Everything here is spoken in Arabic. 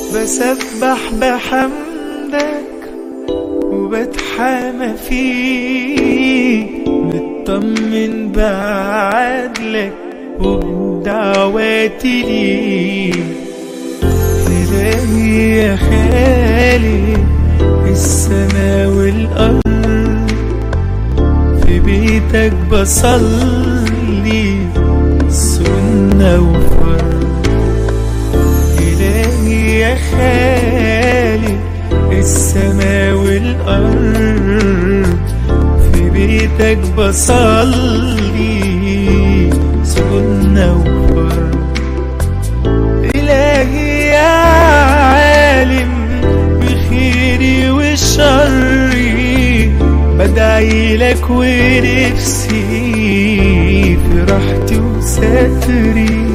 بسبح بحمدك وبتحامى فيك، مطمن بعدلك وبدعواتي ليك. إلهي يا خالق السما والأرض، في بيتك بصلي سنة وفرض. إلهي يا خالق السما والأرض، في بيتك بصلي سنة وفرض. إلهي يا عالم بخيري وشري، بدعي لك ونفسي في راحتي وستري.